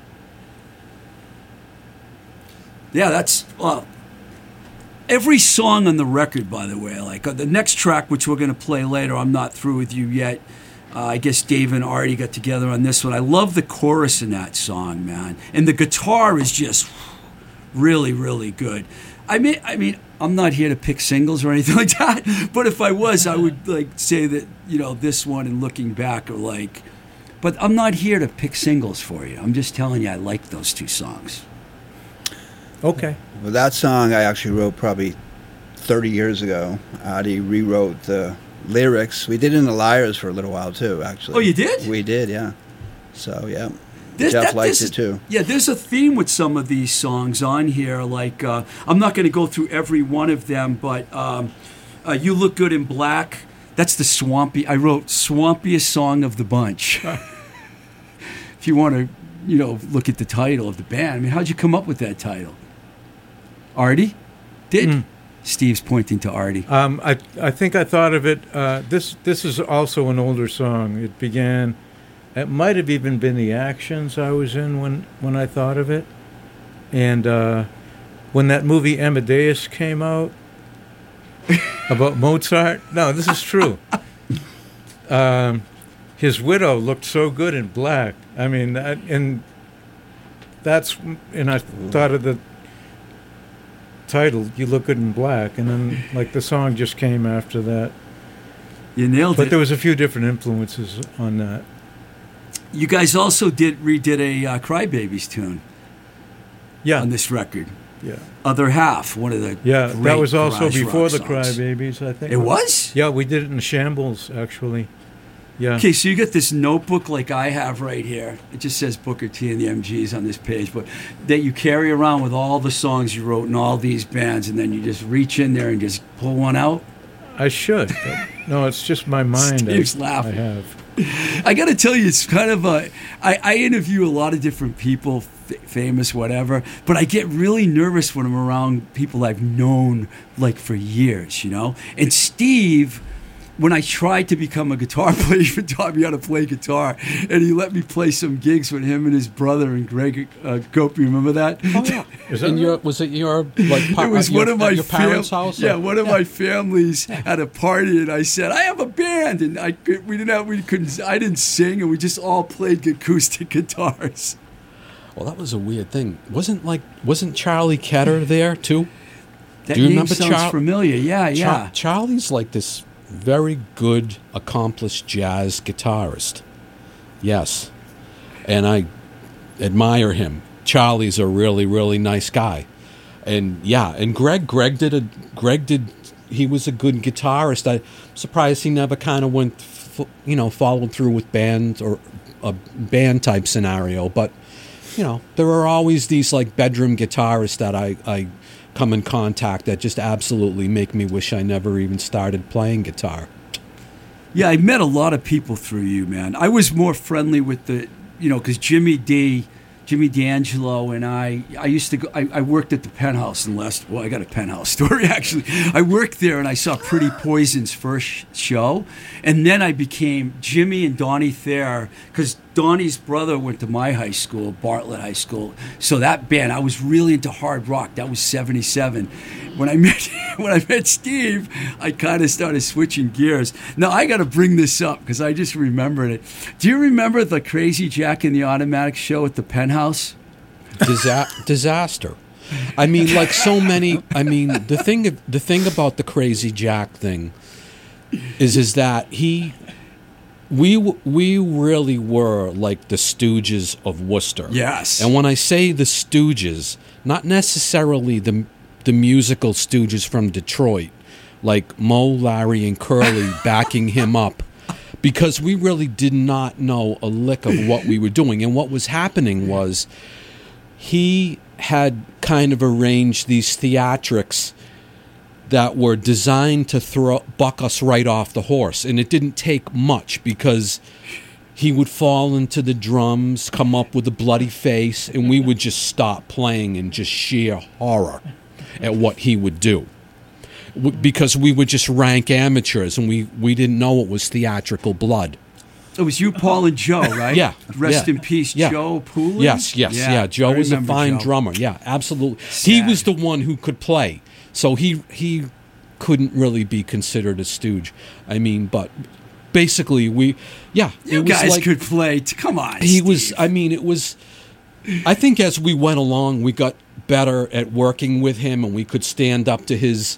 Yeah, that's well. Every song on the record, by the way, like uh, the next track, which we're going to play later, I'm not through with you yet. Uh, I guess Dave and Artie got together on this one. I love the chorus in that song, man, and the guitar is just really, really good. I mean, I mean, I'm not here to pick singles or anything like that, but if I was, I would like say that, you know, this one and Looking Back are like. But I'm not here to pick singles for you. I'm just telling you, I like those two songs. Okay. Well, that song I actually wrote probably thirty years ago. Adi rewrote the lyrics. We did it in the Liars for a little while too, actually. Oh, you did? We did, yeah. So yeah, This- Jeff that- likes this- it too. Yeah, there's a theme with some of these songs on here. Like, uh, I'm not going to go through every one of them, but um, uh, You Look Good in Black. That's the swampy. I wrote swampiest song of the bunch. If you want to, you know, look at the title of the band. I mean, how'd you come up with that title? Artie did. Mm. Steve's pointing to Artie. Um, I I think I thought of it. Uh, this this is also an older song. It began. It might have even been the Actions I was in when when I thought of it, and uh, when that movie Amadeus came out about Mozart. No, this is true. Um, his widow looked so good in black. I mean, that, and that's and I thought of the titled "You Look Good in Black," and then like the song just came after that. You nailed But it. there was a few different influences on that. You guys also did redid a uh, Crybabies tune Yeah, on this record. yeah, Other Half, one of the yeah. That great was also garage before rock the songs. Crybabies, I think. It was? Yeah, we did it in Shambles, actually. Yeah. Okay, so you got this notebook like I have right here. It just says Booker T and the M Gs on this page, but that you carry around with all the songs you wrote in all these bands, and then you just reach in there and just pull one out. I should. But no, it's just my mind. Steve's I, laughing. I have. I got to tell you, it's kind of a. I, I interview a lot of different people, f- famous, whatever, but I get really nervous when I'm around people I've known like for years, you know? And Steve, when I tried to become a guitar player, he even taught me how to play guitar, and he let me play some gigs with him and his brother and Greg uh, Gope. Remember that? Oh yeah. Is that And your, right? was it your like? Pa- It was your, one of my at your parents' fam- house. Yeah, or- one of my families at a party, and I said, "I have a band," and I could, we didn't have, we couldn't, I didn't sing, and we just all played acoustic guitars. Well, that was a weird thing. Wasn't like wasn't Charlie Ketter there too? That Do you name remember sounds Char- familiar. Yeah, Char- yeah. Charlie's like this very good, accomplished jazz guitarist. Yes, and I admire him. Charlie's a really, really nice guy, and yeah, and Greg, Greg did a, Greg did. He was a good guitarist. I'm surprised he never kind of went, f- you know, followed through with band or a band type scenario. But you know, there are always these like bedroom guitarists that I, I come in contact that just absolutely make me wish I never even started playing guitar. Yeah, I met a lot of people through you, man. I was more friendly with the, you know, because Jimmy D, Jimmy D'Angelo, and I, I used to go, I, I worked at the Penthouse in Leicester. Well, I got a Penthouse story, actually. I worked there, and I saw Pretty Poison's first sh- show. And then I became Jimmy and Donnie Thayer, because Donnie's brother went to my high school, Bartlett High School. So that band, I was really into hard rock. That was seventy-seven. When I met when I met Steve, I kind of started switching gears. Now I got to bring this up because I just remembered it. Do you remember the Crazy Jack and the Automatic show at the Penthouse? Disa- disaster. I mean, like so many. I mean, the thing the thing about the Crazy Jack thing is is that he. We we really were like the Stooges of Worcester. Yes. And when I say the Stooges, not necessarily the the musical Stooges from Detroit, like Moe, Larry, and Curly backing him up, because we really did not know a lick of what we were doing. And what was happening was he had kind of arranged these theatrics that were designed to throw buck us right off the horse, and it didn't take much because he would fall into the drums, come up with a bloody face, and we would just stop playing in just sheer horror at what he would do, w- because we were just rank amateurs, and we, we didn't know it was theatrical blood. It was you, Paul, and Joe, right? Yeah. Rest yeah, in peace, yeah. Joe Pooley? Yes, yes, yeah. Joe I was a remember fine Joe. drummer. Yeah, absolutely. He Sad. was the one who could play, so he he couldn't really be considered a stooge. I mean, but basically, we yeah, You it was guys like, could play. T- Come on, he Steve. was. I mean, it was. I think as we went along, we got better at working with him, and we could stand up to his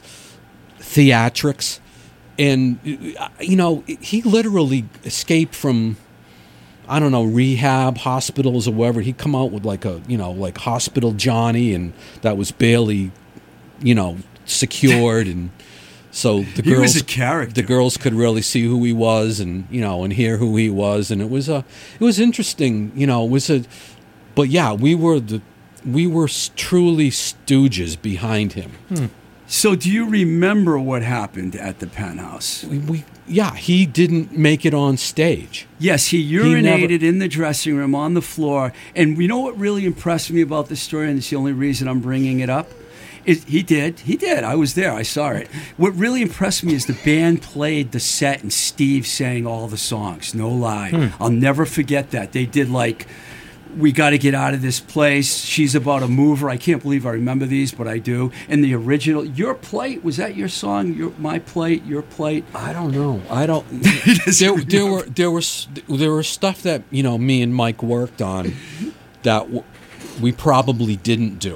theatrics. And you know, he literally escaped from, I don't know, rehab, hospitals, or wherever. He'd come out with like a, you know, like Hospital Johnny, and that was barely, you know, secured, and so the He girls, was a character. the girls could really see who he was, and you know, and hear who he was, and it was a, it was interesting, you know, it was a, but yeah, we were the, we were s- truly stooges behind him. Hmm. So do you remember what happened at the Penthouse? We, we, yeah, he didn't make it on stage. Yes, he urinated in the dressing room on the floor. And you know what really impressed me about this story, and it's the only reason I'm bringing it up? Is he did. He did. I was there. I saw it. What really impressed me is the band played the set and Steve sang all the songs. No lie. Hmm. I'll never forget that. They did like, We Got to Get Out of This Place, She's About a Mover. I can't believe I remember these, but I do. And the original, Your Plate, was that your song? Your, My Plate, Your Plate? I don't know. I don't. doesn't there, there remember. were there was there were stuff that you know me and Mike worked on that w- we probably didn't do,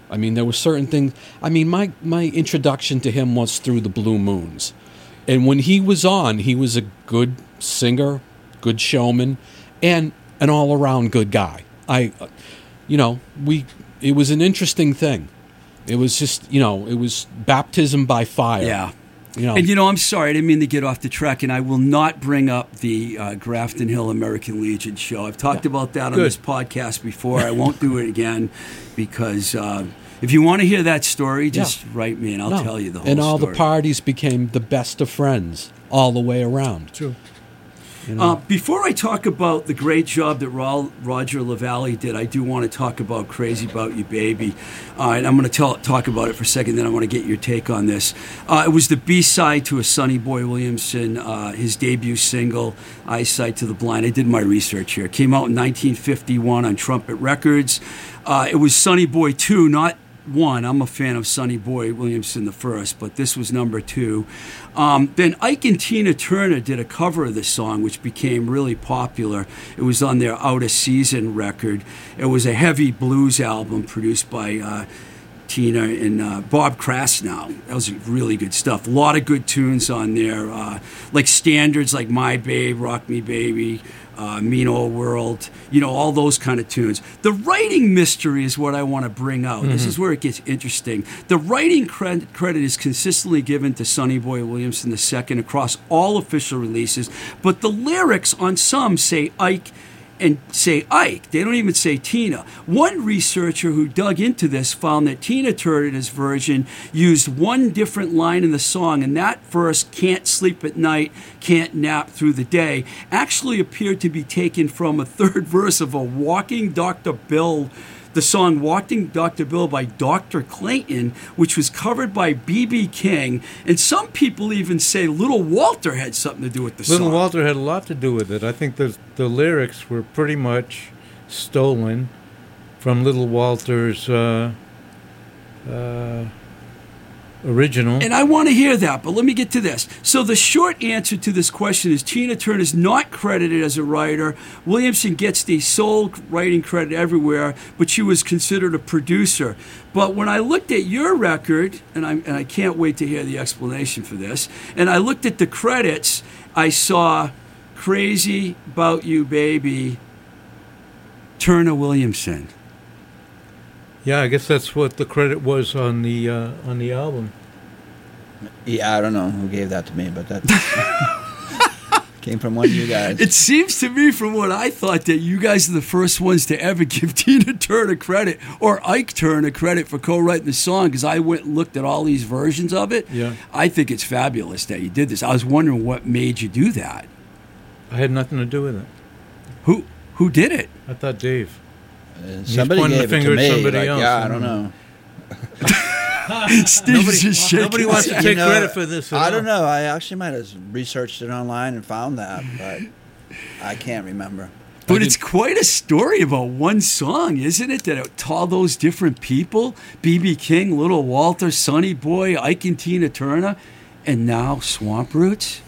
I mean, there were certain things. I mean, my, my introduction to him was through the Blue Moons. And when he was on, he was a good singer, good showman, and an all-around good guy. I, you know, we. It was an interesting thing. It was just, you know, it was baptism by fire. Yeah. You know. And, you know, I'm sorry, I didn't mean to get off the track, and I will not bring up the uh, Grafton Hill American Legion show. I've talked Yeah. about that on Good. this podcast before. I won't do it again because uh, if you want to hear that story, just Yeah. write me and I'll No. tell you the whole And all story. the parties became the best of friends all the way around. True. You know? Uh, before I talk about the great job that Ro- Roger LaValle did, I do want to talk about Crazy About You Baby. Uh, and I'm going to talk about it for a second, then I want to get your take on this. Uh, it was the B-side to a Sonny Boy Williamson, uh, his debut single, Eyesight to the Blind. I did my research here. It came out in nineteen fifty-one on Trumpet Records. Uh, it was Sonny Boy two, not one. I'm a fan of Sonny Boy Williamson the first, but this was number two. Um, then Ike and Tina Turner did a cover of this song, which became really popular. It was on their Out of Season record. It was a heavy blues album produced by uh, Tina and uh, Bob Krasnow. That was really good stuff. A lot of good tunes on there, uh, like standards like My Babe, Rock Me Baby, uh, Mean Old World, you know, all those kind of tunes. The writing mystery is what I want to bring out. Mm-hmm. This is where it gets interesting. The writing cred- credit is consistently given to Sonny Boy Williamson the second across all official releases, but the lyrics on some say Ike and say Ike. They don't even say Tina. One researcher who dug into this found that Tina Turner's version used one different line in the song, and that verse, "Can't sleep at night, can't nap through the day," actually appeared to be taken from a third verse of a Walking Doctor Bill, the song Walking Doctor Bill by Doctor Clayton, which was covered by B B King. And some people even say Little Walter had something to do with the Little song. Walter had a lot to do with it. I think the the lyrics were pretty much stolen from Little Walter's uh, uh, original. And I want to hear that, but let me get to this. So the short answer to this question is Tina Turner is not credited as a writer. Williamson gets the sole writing credit everywhere, but she was considered a producer. But when I looked at your record, and I, and I can't wait to hear the explanation for this, and I looked at the credits, I saw Crazy About You Baby, Turner Williamson. Yeah, I guess that's what the credit was on the uh, on the album. Yeah, I don't know who gave that to me, but that came from one of you guys. It seems to me, from what I thought, that you guys are the first ones to ever give Tina Turner credit or Ike Turner credit for co-writing the song, because I went and looked at all these versions of it. Yeah. I think it's fabulous that you did this. I was wondering what made you do that. I had nothing to do with it. Who who did it? I thought Dave. Uh, somebody pointing the gave it finger to at me. somebody like, else. yeah, I don't know. Steve's Nobody, just shaking. nobody wants to his take head. You know, credit for this. at I all. don't know. I actually might have researched it online and found that, but I can't remember. But it's quite a story about one song, isn't it? That it, all those different people, B B King, Little Walter, Sonny Boy, Ike and Tina Turner, and now Swamp Roots.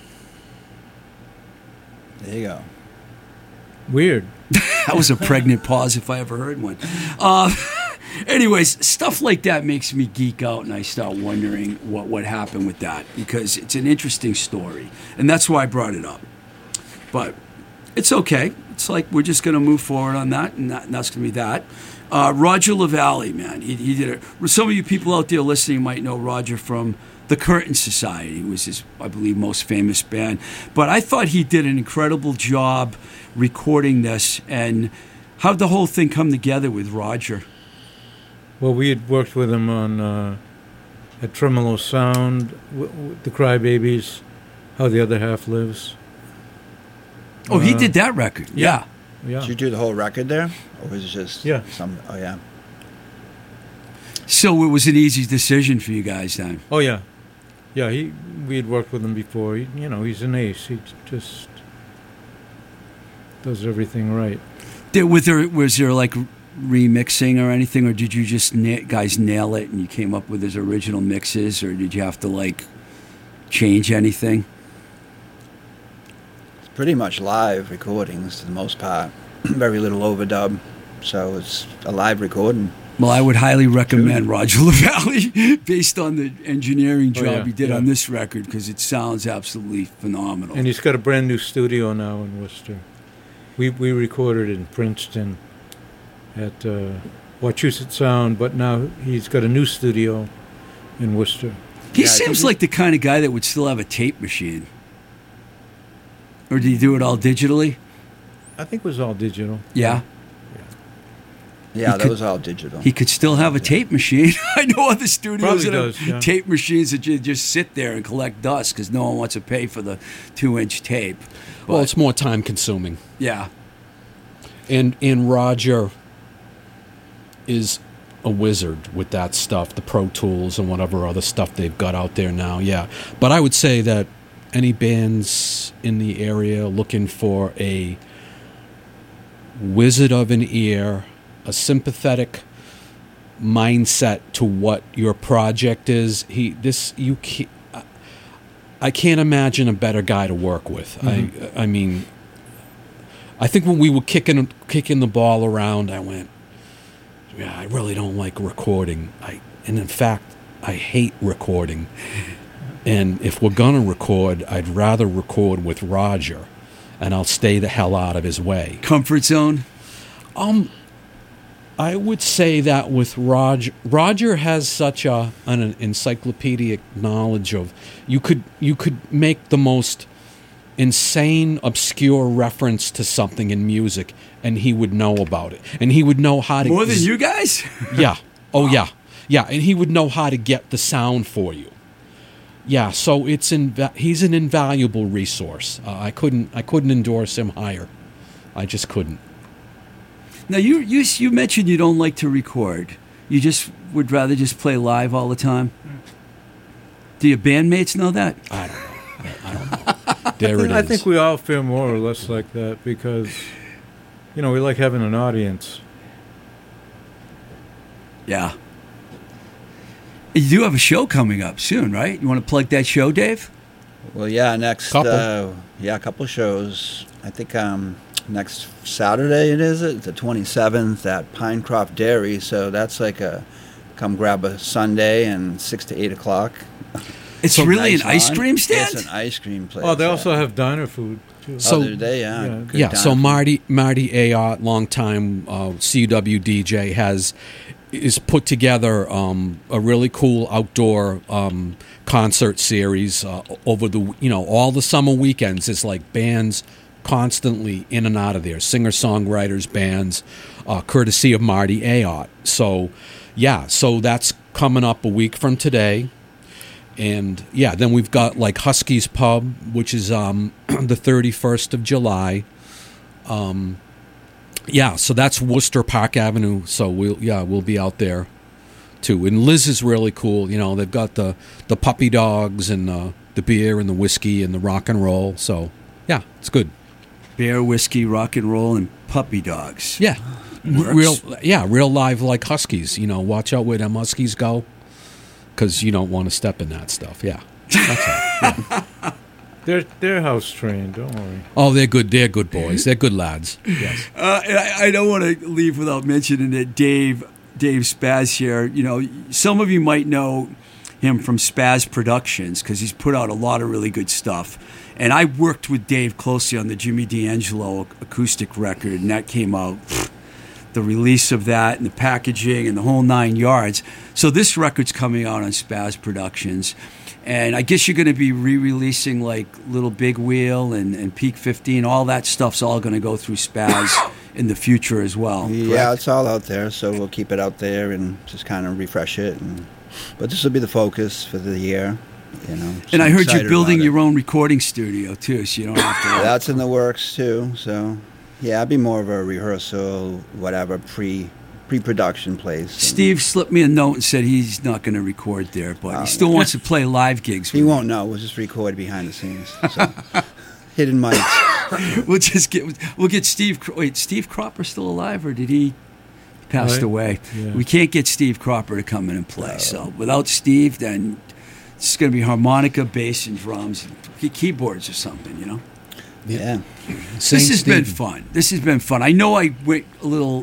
There you go. Weird. That was a pregnant pause if I ever heard one. Uh, anyways, stuff like that makes me geek out, and I start wondering what, what happened with that, because it's an interesting story, and that's why I brought it up. But it's okay. It's like we're just going to move forward on that, and, that, and that's going to be that. Uh, Roger LaValle, man, he, he did it. Some of you people out there listening might know Roger from the Curtain Society. It was his, I believe, most famous band. But I thought he did an incredible job recording this. And how'd the whole thing come together with Roger? Well, we had worked with him on uh, at Tremolo Sound, w- w- The Crybabies, How the Other Half Lives. Oh, he Uh, did that record. Yeah. Yeah. Did you do the whole record there, or was it just Yeah. some? Oh yeah. So it was an easy decision for you guys then. Oh yeah, yeah. He we had worked with him before. He, you know, he's an ace. He just does everything right. Did, was, there, was there like remixing or anything, or did you just na- guys nail it and you came up with his original mixes, or did you have to like change anything? It's pretty much live recordings for the most part. Very little overdub, so it's a live recording. Well, I would highly recommend Roger LaValle based on the engineering job Oh, yeah, he did yeah. on this record because it sounds absolutely phenomenal. And he's got a brand new studio now in Worcester. We we recorded in Princeton at uh, Wachusett Sound, but now he's got a new studio in Worcester. he Yeah, seems he- like the kind of guy that would still have a tape machine. Or did he do it all digitally? I think it was all digital. Yeah. Yeah, He that could- was all digital. He could still have a tape machine. I know other studios Probably that does, have yeah. tape machines that ju- just sit there and collect dust because no one wants to pay for the two-inch tape. Well, But, it's more time consuming. yeah. And and Roger is a wizard with that stuff, the Pro Tools and whatever other stuff they've got out there now. Yeah, but I would say that any bands in the area looking for a wizard of an ear, a sympathetic mindset to what your project is, he this you can't. I can't imagine a better guy to work with. Mm-hmm. I I mean. I think when we were kicking kicking the ball around, I went, yeah, I really don't like recording. I and in fact, I hate recording. And if we're gonna record, I'd rather record with Roger, and I'll stay the hell out of his way. Comfort zone? Um, I would say that with Roger, Roger has such a an encyclopedic knowledge of you could you could make the most insane, obscure reference to something in music, and he would know about it, and he would know how to More than you guys? Yeah. Oh yeah. Yeah, and he would know how to get the sound for you. Yeah. So it's inva- he's an invaluable resource. Uh, I couldn't I couldn't endorse him higher. I just couldn't. Now, you, you, you mentioned you don't like to record. You just would rather just play live all the time? Do your bandmates know that? I don't know. I don't know. There it is. I think we all feel more or less like that because, you know, we like having an audience. Yeah. You do have a show coming up soon, right? You want to plug that show, Dave? Well, yeah, next, Couple. Uh, yeah, a couple shows. I think um, next Saturday it is it, the twenty-seventh at Pinecroft Dairy. So that's like a come grab a Sunday and six to eight o'clock. It's So really nice an ice on. cream stand? It's an ice cream place. Oh, they yeah. also have diner food, too. So- oh, do they? Yeah. Yeah. Good Yeah, time. so Marty Marty Ayotte, longtime uh, C U W D J, has is put together um, a really cool outdoor um, concert series uh, over the you know all the summer weekends. It's like bands constantly in and out of there, singer songwriters, bands, uh, courtesy of Marty Ayotte. So yeah, so that's coming up a week from today. And yeah, then we've got like Husky's Pub, which is um, the thirty-first of July. Um, yeah, so that's Worcester Park Avenue. So we'll yeah we'll be out there too. And Liz is really cool. You know, they've got the, the puppy dogs and uh, the beer and the whiskey and the rock and roll. So yeah, it's good. Beer, whiskey, rock and roll, and puppy dogs. Yeah, Works. real yeah real live like Huskies. You know, watch out where them Huskies go, because you don't want to step in that stuff. Yeah. That's all. Yeah. They're, they're house trained, don't worry. Oh, they're good. They're good boys. They're good lads. Yes. Uh, and I, I don't want to leave without mentioning that Dave, Dave Spaz here, you know, some of you might know him from Spaz Productions because he's put out a lot of really good stuff. And I worked with Dave closely on the Jimmy D'Angelo acoustic record, and that came out, the release of that and the packaging and the whole nine yards. So this record's coming out on Spaz Productions. And I guess you're going to be re-releasing like Little Big Wheel and, and Peak fifteen. All that stuff's all going to go through Spaz in the future as well. Yeah, correct? it's all out there, so we'll keep it out there and just kind of refresh it. And, but this will be the focus for the year, you know. so And I I'm heard excited you're building about your it. own recording studio too, so you don't have to. That's in the works too. So yeah, it'd be more of a rehearsal, whatever, pre pre-production place. Steve slipped me a note and said he's not going to record there, but Oh, he still wants to play live gigs. He with won't know. We'll just record behind the scenes. So. Hidden mics. me. We'll just get. We'll get Steve. Cro- Wait, Steve Cropper still alive, or did he passed Right. away? Yeah. We can't get Steve Cropper to come in and play. So without Steve, then it's going to be harmonica, bass, and drums, and keyboards or something. You know. Yeah. This has been fun. This has been fun. I know I went a little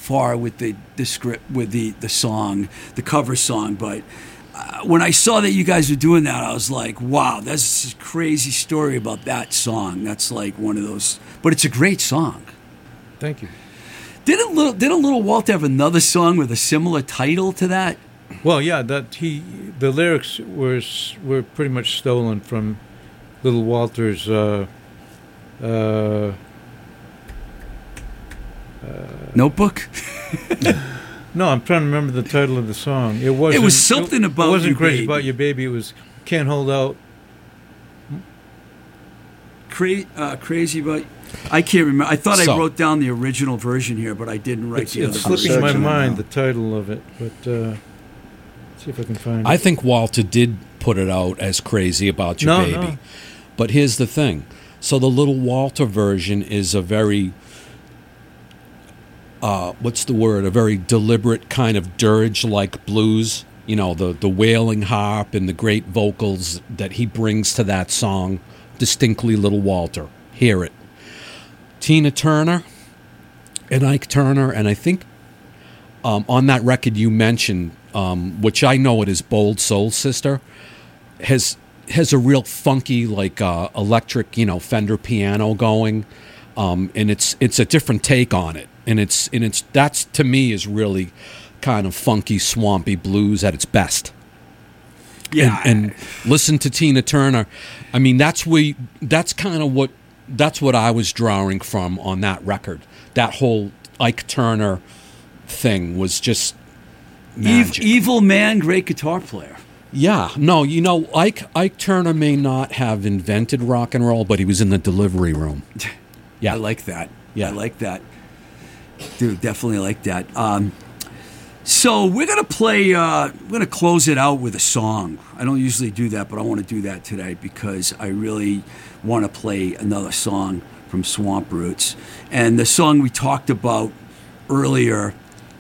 far with the, the script, with the, the song, the cover song, but uh, when I saw that you guys were doing that, I was like, wow, that's a crazy story about that song. That's like one of those, but it's a great song. Thank you. Did a little, did a Little Walter have another song with a similar title to that? Well, yeah, that he the lyrics were s- were pretty much stolen from Little Walter's. Uh, uh, Notebook? no, I'm trying to remember the title of the song. It wasn't. It was something it, about It wasn't You crazy Baby. about your baby. It was Can't Hold Out. Cra- uh, crazy about... I can't remember. I thought So- I wrote down the original version here, but I didn't write It's, the it's other slipping my version. mind the title of it, but uh, let's see if I can find it. I think Walter did put it out as Crazy About Your No, Baby. no. But here's the thing. So the Little Walter version is a very, uh, what's the word? A very deliberate kind of dirge-like blues. You know, the, the wailing harp and the great vocals that he brings to that song. Distinctly Little Walter. Hear it. Tina Turner and Ike Turner, and I think um, on that record you mentioned, um, which I know it is Bold Soul Sister, has has a real funky, like uh, electric, you know, Fender piano going, um, and it's it's a different take on it, and it's and it's that's to me is really kind of funky, swampy blues at its best. Yeah. and, and listen to Tina Turner. I mean, that's we that's kind of what that's what I was drawing from on that record. That whole Ike Turner thing was just Ev- magic. evil man, great guitar player. Yeah, no, you know, Ike Ike Turner may not have invented rock and roll, but he was in the delivery room. Yeah, I like that. Yeah. I like that. Dude, definitely like that. Um, so we're gonna play. Uh, we're gonna close it out with a song. I don't usually do that, but I want to do that today because I really want to play another song from Swamp Roots. And the song we talked about earlier,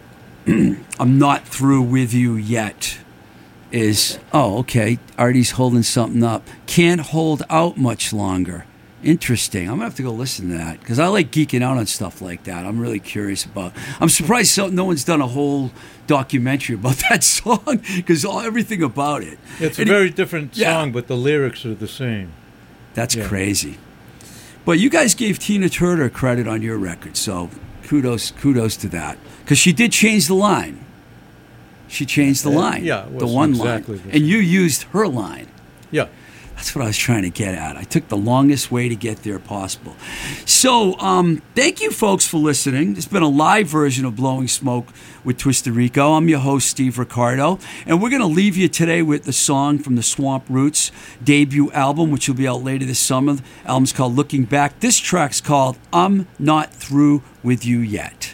"I'm Not Through With You Yet," is oh okay. Artie's holding something up. Can't hold out much longer. Interesting. I'm gonna have to go listen to that because I like geeking out on stuff like that. I'm really curious about. I'm surprised so, no one's done a whole documentary about that song because everything about it. It's a And very it- different yeah. song, but the lyrics are the same. That's Yeah. crazy. But you guys gave Tina Turner credit on your record, so kudos, kudos to that because she did change the line. She changed the Uh, line. yeah, it the wasn't one exactly line, the and same. you used her line. Yeah. That's what I was trying to get at. I took the longest way to get there possible. So, um, thank you, folks, for listening. It's been a live version of Blowing Smoke with Twisted Rico. I'm your host, Steve Ricardo, and we're going to leave you today with the song from the Swamp Roots debut album, which will be out later this summer. The album's called Looking Back. This track's called I'm Not Through With You Yet.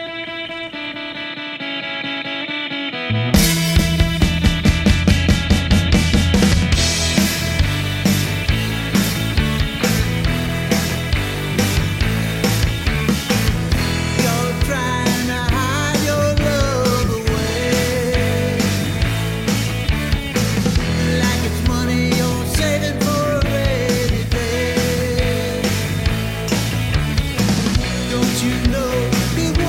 You're trying to hide your love away, like it's money you're saving for a rainy day. Don't you know it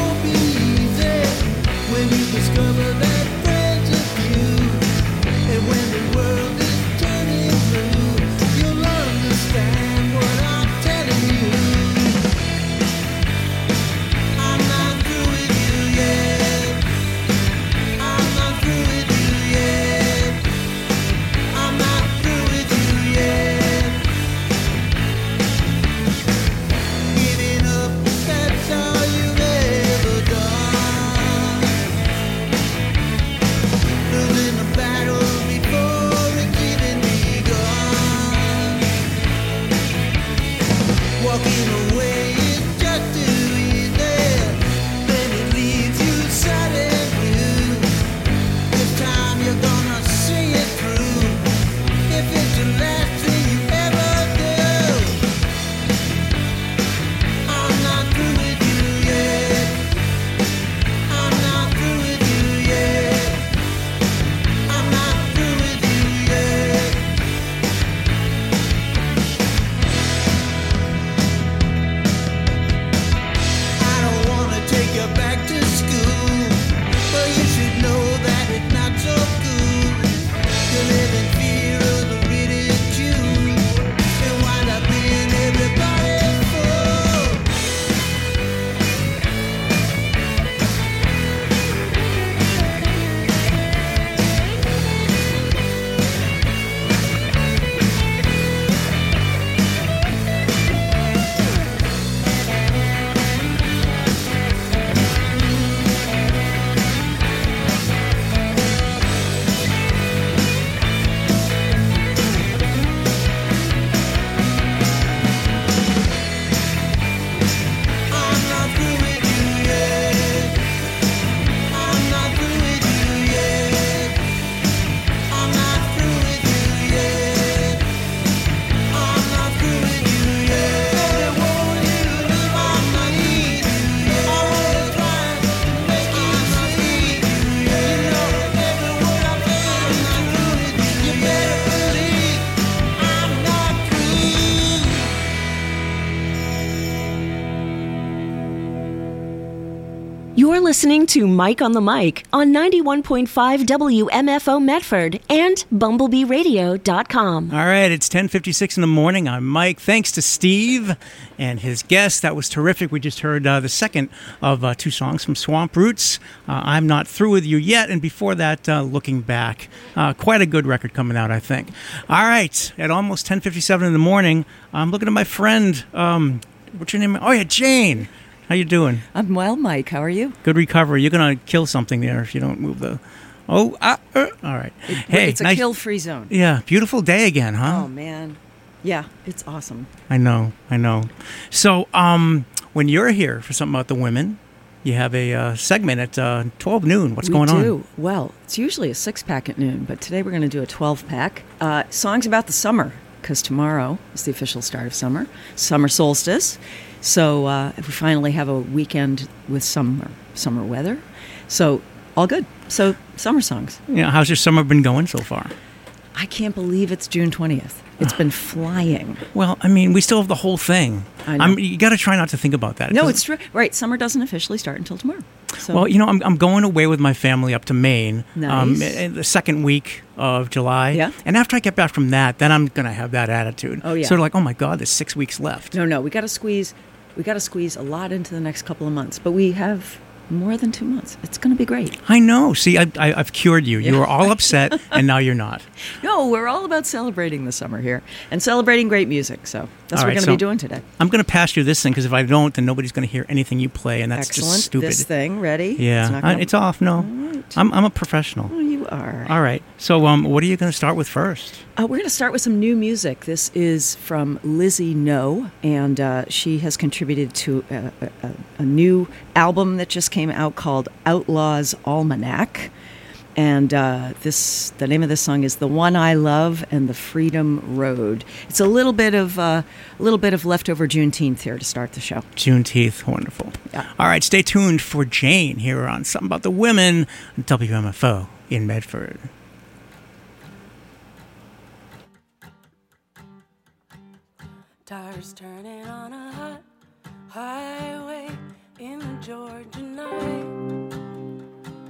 listening to Mike on the Mic on ninety-one point five W M F O Medford and bumblebee radio dot com. All right, it's ten fifty-six in the morning. I'm Mike. Thanks to Steve and his guest. That was terrific. We just heard uh, the second of uh, two songs from Swamp Roots. Uh, I'm Not Through With You Yet. And before that, uh, Looking Back. Uh, quite a good record coming out, I think. All right, at almost ten fifty-seven in the morning, I'm looking at my friend. Um, what's your name? Oh, yeah, Jane. How you doing? I'm well, Mike. How are you? Good recovery. You're going to kill something there if you don't move the... Oh, uh, uh. All right. It, hey, it's a nice... kill-free zone. Yeah, beautiful day again, huh? Oh, man. Yeah, it's awesome. I know, I know. So, um, when you're here for something about the women, you have a uh, segment at uh, twelve noon. What's we going do. on? Well, it's usually a six-pack at noon, but today we're going to do a twelve-pack. Uh, songs about the summer, because tomorrow is the official start of summer, summer solstice. So uh, we finally have a weekend with summer summer weather. So all good. So summer songs. Yeah, how's your summer been going so far? I can't believe it's June twentieth. It's been flying. Well, I mean, we still have the whole thing. I know. I'm, you got to try not to think about that. It no, doesn't- it's true. Right, summer doesn't officially start until tomorrow. So. Well, you know, I'm, I'm going away with my family up to Maine um, Nice. in the second week of July. Yeah. And after I get back from that, then I'm going to have that attitude. Oh, yeah. Sort of like, oh, my God, there's six weeks left. No, no, we got to squeeze. We got to squeeze a lot into the next couple of months, but we have more than two months. It's going to be great. I know. See, I, I, I've cured you. You Yeah. were all upset, and now you're not. No, we're all about celebrating the summer here and celebrating great music. So that's All what we're right, going to so be doing today. I'm going to pass you this thing, because if I don't, then nobody's going to hear anything you play, and that's Excellent. just stupid. This thing, ready? Yeah, It's, not I- gonna... it's off. No, right. I'm I'm a professional. Oh, you are. All right. So, um, what are you going to start with first? Uh, we're going to start with some new music. This is from Lizzie No, and uh, she has contributed to a, a, a new album that just came out called Outlaws Almanac. And uh, this, the name of this song is "The One I Love" and "The Freedom Road." It's a little bit of uh, a little bit of leftover Juneteenth here to start the show. Juneteenth, wonderful. Yeah. All right, stay tuned for Jane here on Something About the Women on W M F O in Medford. Tires turning on a hot highway in a Georgia night.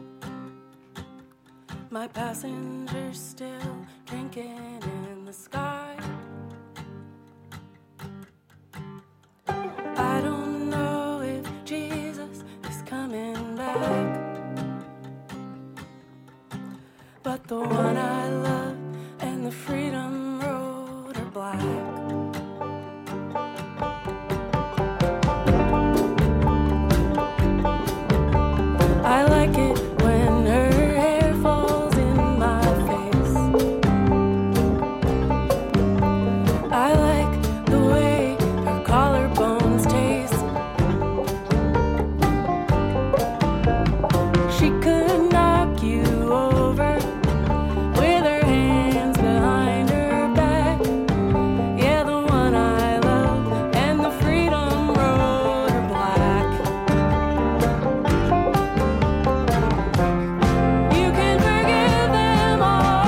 My passenger's still drinking in the sky.